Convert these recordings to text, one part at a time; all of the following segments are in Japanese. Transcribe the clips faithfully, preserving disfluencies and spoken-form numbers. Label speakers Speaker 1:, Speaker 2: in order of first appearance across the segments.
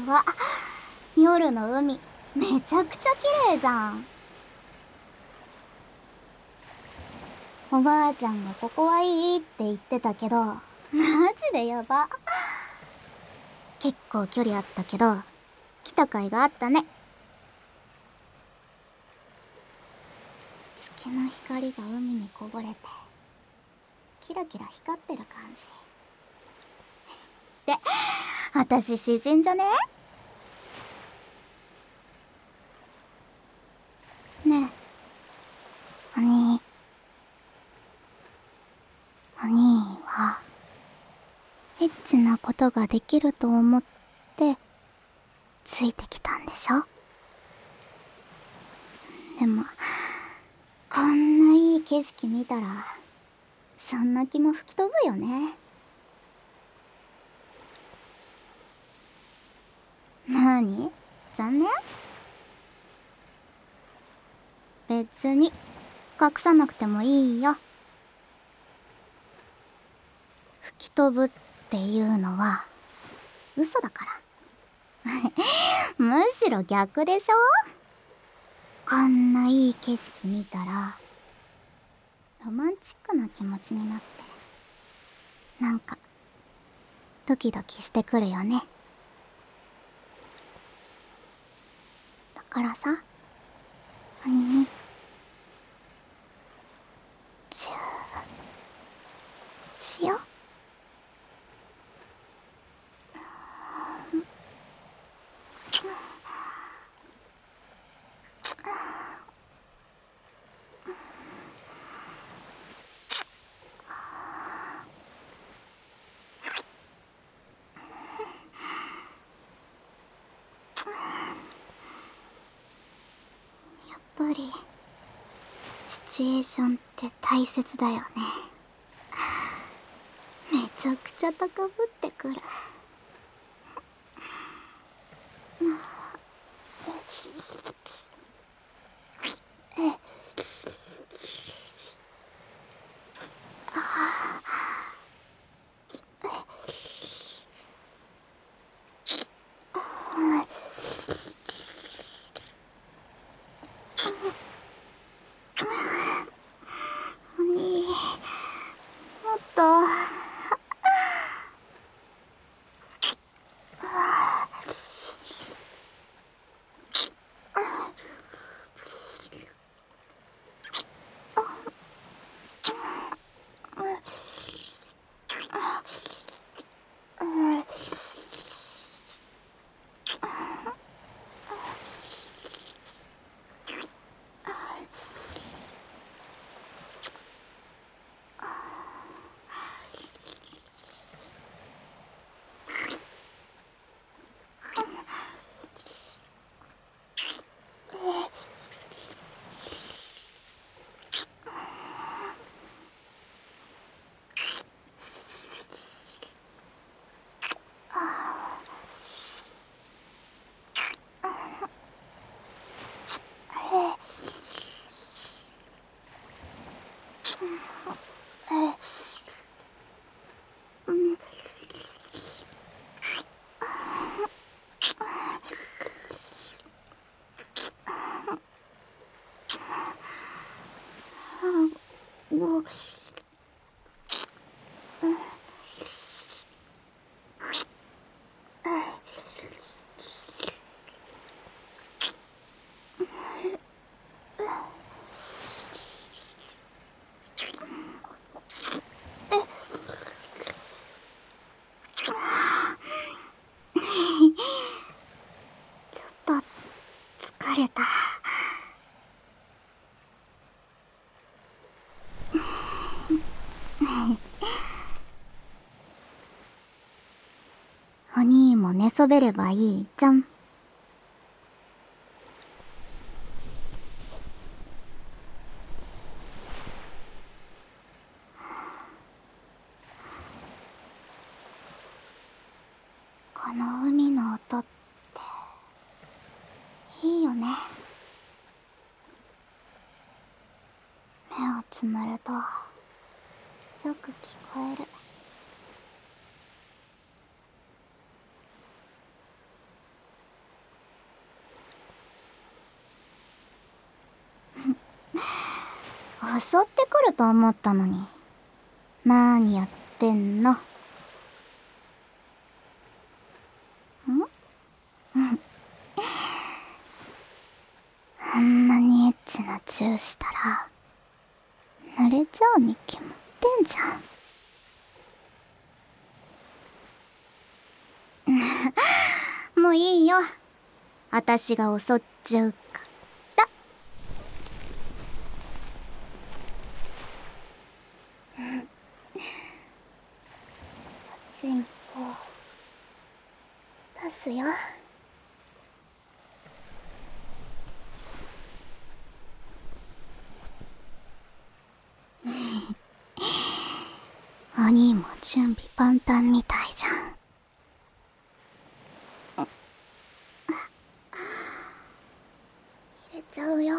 Speaker 1: わ、夜の海めちゃくちゃ綺麗じゃん。おばあちゃんがここはいいって言ってたけど、マジでやば。結構距離あったけど来た甲斐があったね。月の光が海にこぼれてキラキラ光ってる感じで、私自然じゃね？ねえ、お兄。お兄はエッチなことができると思ってついてきたんでしょ？でもこんないい景色見たらそんな気も吹き飛ぶよね。なに？残念？別に隠さなくてもいいよ。吹き飛ぶっていうのは嘘だからむしろ逆でしょ？こんないい景色見たらロマンチックな気持ちになってなんかドキドキしてくるよね。だからさ、お兄、チューしよ。やっぱりシチュエーションって大切だよね。めちゃくちゃ高ぶってくる。お兄、もっと。もうちょっと疲れた。お兄も寝そべればいいじゃん。この海の音っていいよね。目をつむるとよく聞こえる。 襲ってくると思ったのに。なーにやってんの？ん？あんなにエッチなチューしたら濡れちゃうに決まってんじゃん。もういいよ。あたしが襲っちゃうから。チンポ出すよ。お兄も準備万端みたいじゃん。入れちゃうよ。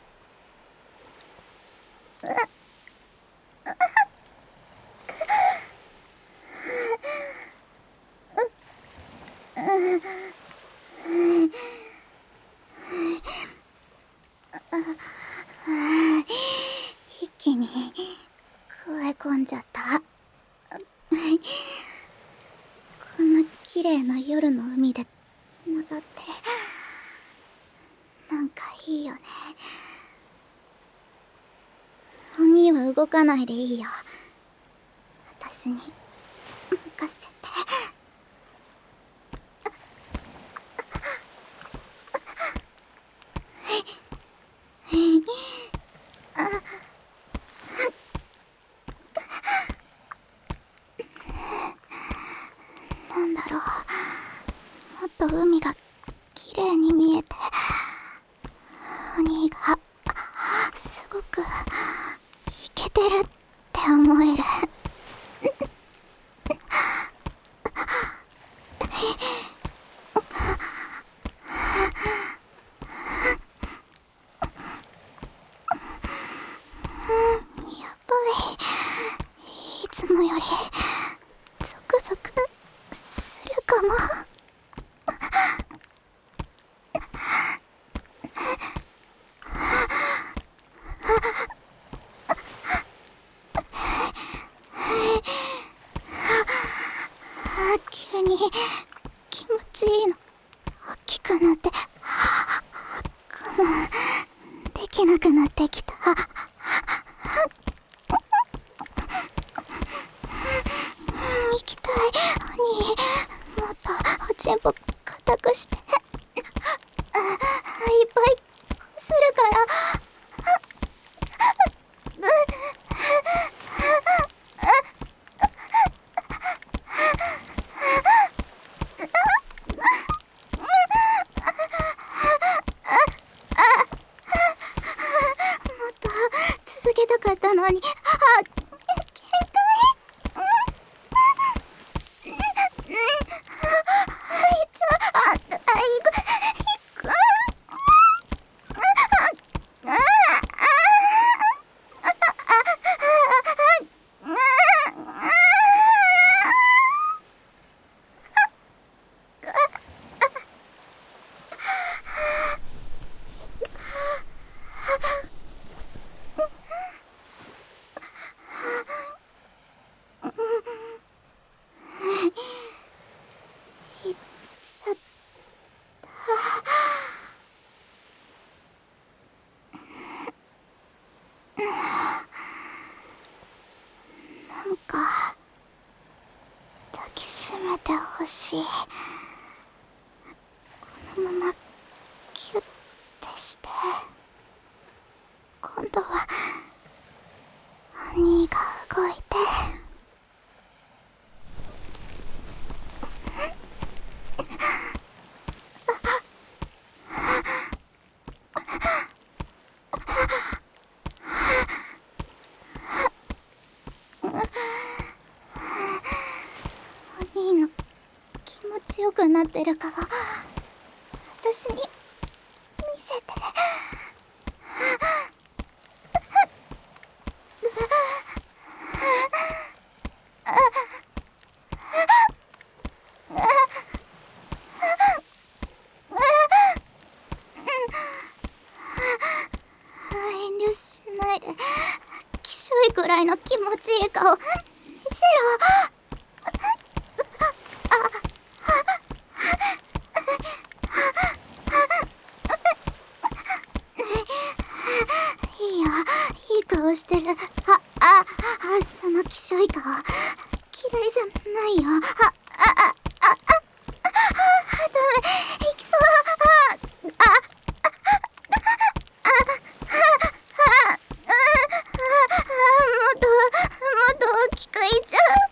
Speaker 1: 一気に食え込んじゃった。こんな綺麗な夜の海でつながってなんかいいよね。お兄は動かないでいいよ。私に任せて。なんだろう、もっと海が綺麗に見えて、お兄がすごくイケてるって思える。やばい、いつもよりゾクゾクするかも。急に気持ちいいの。大きくなって我慢できなくなってきた。行きたい。お兄、もっとおちんぽ固くして。いっぱいするから。続けたかったのに。あ、限界。うん。うん。一番、あ、あ、いく、いく。いっちゃった。なんか抱きしめてほしい。このままキュッてして今度はお兄が動いて。お兄の気持ちよくなってる顔私に見せて。遠慮しないで。 ぐらいの気持ちいい顔見せろ。いいよ、いい顔してる。あ、あ、あ、そのきしょい顔嫌いじゃないよ。あ、あ、あ、あ、あ、あ、ダメ、いきそう。あ、あ、もっと、もっと大きくいっちゃう。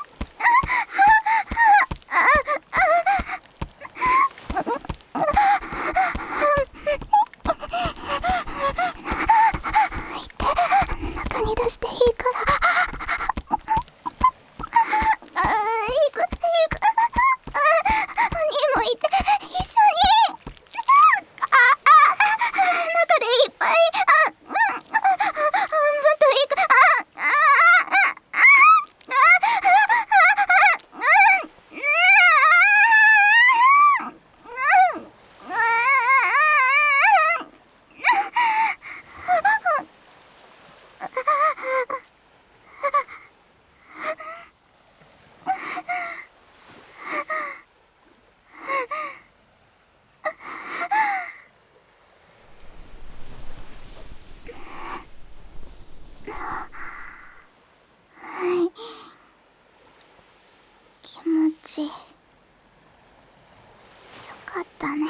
Speaker 1: 中に出していいから。あ、いく、いく。にもいて、一緒に。あ、あ、中でいっぱい。あ、うん、もっといく。あ、あ、あ、あ、気持ちよかったね。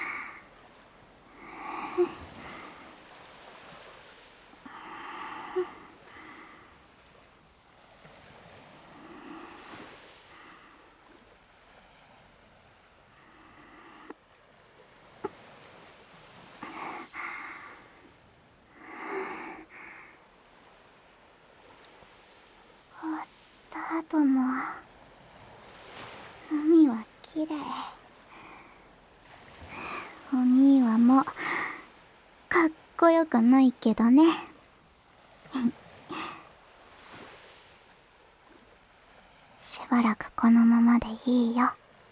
Speaker 1: 終わった後も海は綺麗。お兄はもうかっこよくないけどね。しばらくこのままでいいよ。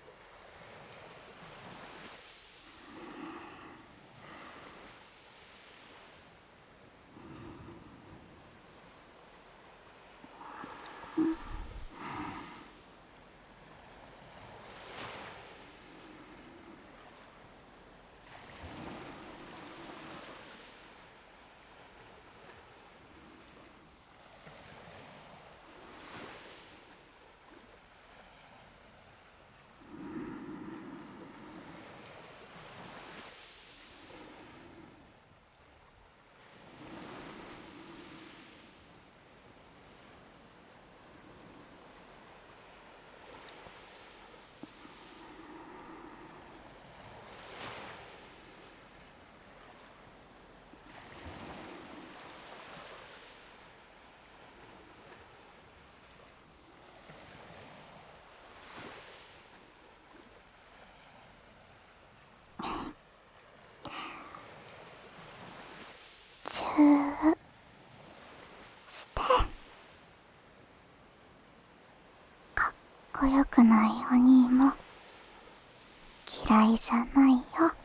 Speaker 1: チューして。かっこよくないお兄も嫌いじゃないよ。